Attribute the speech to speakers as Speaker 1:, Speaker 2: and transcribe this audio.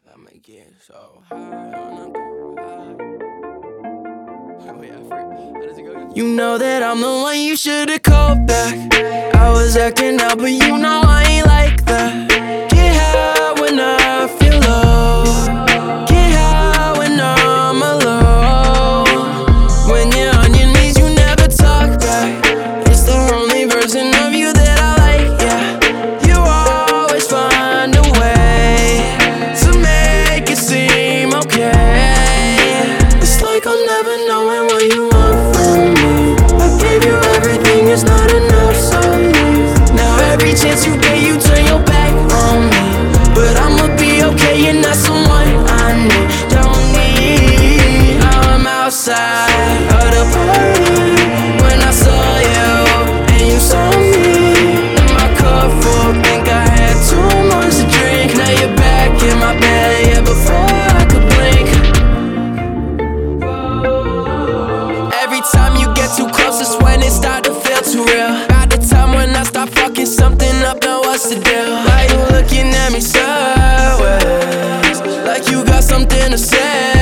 Speaker 1: I'm getting so high on the high. Oh yeah, I forgot. How does it go again? You know that I'm the one you should've called back. I was acting out, but you know I ain't like that. Get high when I feel low. Get high when I'm alone. When you're on your knees, you never talk back. It's the only version of you that I like, yeah. You always find a way to make it seem okay. It's like I'm never knowing what you want from me. I gave you everything, it's not enough, so leave. Now every chance you get, you turn your back on me. But I'ma be okay, you're not someone I need, don't need. I'm outside of the party when I saw you and you saw me. And my cup full, think I had too much to drink. Now you're back in my bed, yeah, before I could blink. Every time you get too close, it's when it start to feel too real. About the time when I start fucking something up, now what's the deal? Why you looking at me sideways, like you got something to say?